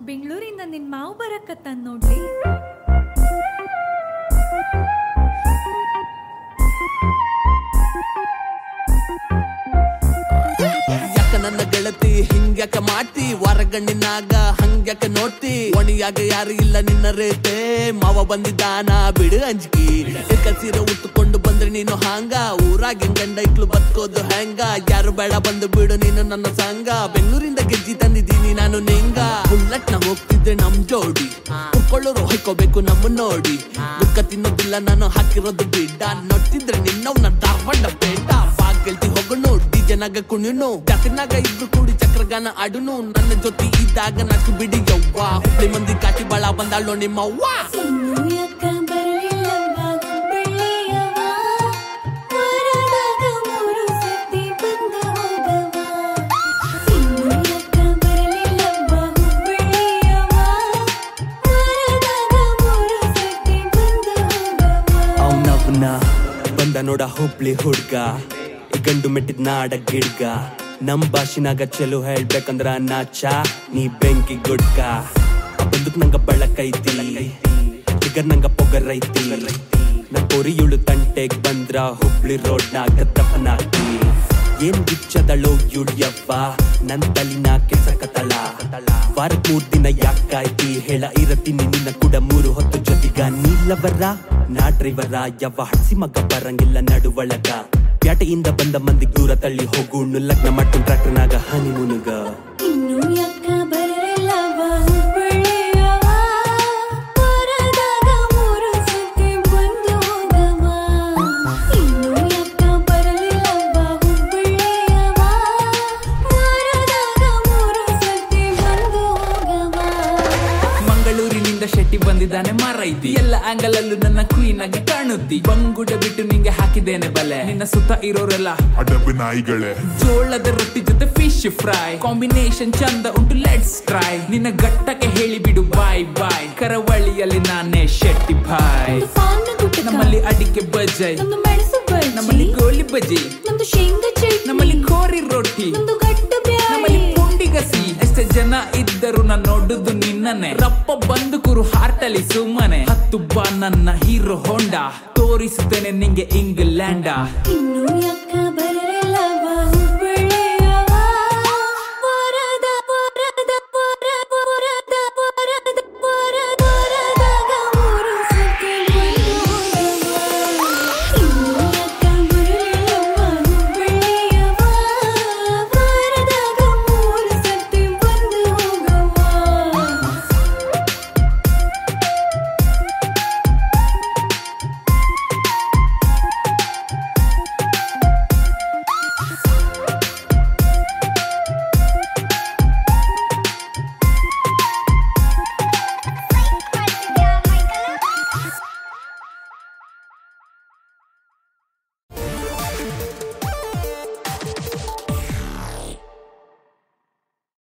ಬೆಂಗಳೂರಿಂದ ನಿನ್ ಮಾವು ಬರಕತ್ತನ್ ನೋಡ್ಲಿ. ಯಾಕ ನನ್ನ ಗೆಳತಿ ಹಿಂಗ್ಯಾಕ ಮಾಡ್ತಿ, ವಾರಗಣ್ಣಿನಾಗ ಹಂಗ್ಯಾಕ ನೋಡ್ತಿ, ಒಣಿಯಾಗ ಯಾರು ಇಲ್ಲ ನಿನ್ನ ರೇತೆ, ಮಾವ ಬಂದಿದ್ದಾನ ಬಿಡು ಅಂಜಿಕಿ, ಸೀರೆ ಉಟ್ಟುಕೊಂಡು ಬಂದ್ರೆ ನೀನು ಹಾಂಗ, ಊರಾಗಿನ್ ಗಂಡ ಇಕ್ಳು ಬದುಕೋದು ಹೆಂಗ, ಯಾರು ಬೇಡ ಬಂದು ಬಿಡು ನೀನು ನನ್ನ ಸಂಗ, ಬೆಂಗಳೂರಿಂದ ಗೆಜ್ಜಿ ತಂದಿದ್ದೀನಿ ನಾನು ನಿಂಗ, ಬುಲ್ಲಟ್ ನ ಹೋಗ್ತಿದ್ರೆ ನಮ್ ಜೋಡಿ, ಕುರ್ಕೊಳ್ಳೋರು ಹೊಯ್ಕೋಬೇಕು ನಮ್ಮ ನೋಡಿ, ದುಃಖ ತಿನ್ನೋದಿಲ್ಲ ನಾನು ಹಾಕಿರೋದು ಬಿಡ್ಡ, ನೋಡ್ತಿದ್ರೆ ನಿನ್ನವ್ನ ಧಾರವಾಡ ಬೇಡ, ಗೆಲ್ತಿ ಹೋಗೋಣ ಡಿಜೆನಾಗ ಕುಣಿನು, ಜಾತಿನಾಗ ಇಬ್ರು ಕೂಡಿ ಚಕ್ರಗಾನ ಆಡುನು, ನನ್ನ ಜೊತೆ ಇದ್ದಾಗ ನಾಕು ಬಿಡಿ ಯವ್ವ, ಹುಬ್ಳಿ ಮಂದಿ ಕಾಟಿ ಬಾಳ ಬಂದಾಳೋ ನಿಮ್ಮವ್ವ. ಅವನವ್ನ ಬಂದ ನೋಡ ಹುಬ್ಳಿ ಹುಡ್ಗ, ಗಂಡು ಮೆಟ್ಟಿದ್ ನಾಡ ಗಿಡ್ಗ, ನಮ್ ಭಾಷಿನಾಗ ಚಲೋ ಹೇಳ್ಬೇಕಂದ್ರ ನಾಚ ನೀ ಬೆಂಕಿ ಗುಡ್ಕ, ಬಂದಕ್ ನಂಗ ಬಳಕೈತಿ ಫಿಗರ್ ನಂಗ ಪೊಗರೈತಿ, ನನ್ ಕೊರಿಯುಳು ತಂಟೆಗ್ ಬಂದ್ರ ಹುಬ್ಳಿ ರೋಡ್ನಾಗ ತಪ್ಪನಾಕಿ, ಏನ್ ಬಿಚ್ಚದಳೋ ಯುಡ್ಯಪ್ಪ ನನ್ ತಲಿನ ಕೆಸಕತಳ, ವಾರಕ್ 3 ದಿನ ಯಾಕಾಯ್ತಿ ಹೇಳ ಇರತೀನಿ ನಿನ್ನ ಕೂಡ 3 ಹೊತ್ತು ಜೊತೆಗ, ನೀಲವರ ನಾ ಡ್ರೈವರ ಯಾವ ಹಡ್ಸಿ ಮಗ ಬರಂಗಿಲ್ಲ ನಡುವಳಗ, ಪ್ಯಾಟೆಯಿಂದ ಬಂದ ಮಂದಿ ದೂರ ತಳ್ಳಿ ಹೋಗು, ಲಗ್ನ ಮಾಡ್ಕೊಂಡ್ ಟ್ರಾಕ್ಟರ್ನಾಗ ಹನಿ ಮುನುಗ. ಮಂಗಳೂರಿನಿಂದ ಶೆಟ್ಟಿ ಬಂದಿದ್ದಾನೆ ಮಾರೈತಿ, ಎಲ್ಲ ಆಂಗಲ್ ಅಲ್ಲೂ ನನ್ನ ಕ್ವೀನ್ ಆಗಿ ಕಾಣುತ್ತಿ, ಬಂಗುಡ ಬಿಟ್ಟು ನಿಂಗೆ ಹಾಕಿದ್ದೇನೆ ಬಲೆ, ನಿನ್ನ ಸುತ್ತ ಇರೋರೆಲ್ಲ ಅಡಬು ನಾಯಿಗಳೇ, ಜೋಳದ ರೊಟ್ಟಿ ಜೊತೆ ಫಿಶ್ ಫ್ರೈ ಕಾಂಬಿನೇಷನ್ ಚಂದ ಉಂಟು ಲೆಟ್ಸ್ ಟ್ರೈ, ನಿನ್ನ ಗಟ್ಟಕ್ಕೆ ಹೇಳಿ ಬಿಡು ಬಾಯ್ ಬಾಯ್, ಕರಾವಳಿಯಲ್ಲಿ ನಾನೇ ಶೆಟ್ಟಿ ಬಾಯ್, ನಮ್ಮಲ್ಲಿ ಅಡಿಕೆ ಬಜೈ, ನಮ್ಮಲ್ಲಿ ಗೋಲಿ ಬಜಿ, ನಮ್ಮಲ್ಲಿ ಕೋರಿ ರೊಟ್ಟಿ, ನಮ್ಮಲ್ಲಿ ಪುಂಡಿಗಸಿ, ಎಷ್ಟೇ ಜನ ಇದ್ದರು ನಾನು ನೋಡುದು ನಿನ್ನನೆ, ರಪ್ಪ ಬಂದು ಕುರು ಹಾರ್ಟಲಿ ಸುಮ್ಮನೆ, ಹತ್ತು ಬಾ ನನ್ನ ಹೀರೋ ಹೋಂಡಾ, ತೋರಿಸುತ್ತೇನೆ ನಿಂಗೆ ಇಂಗ್ಲೆಂಡ.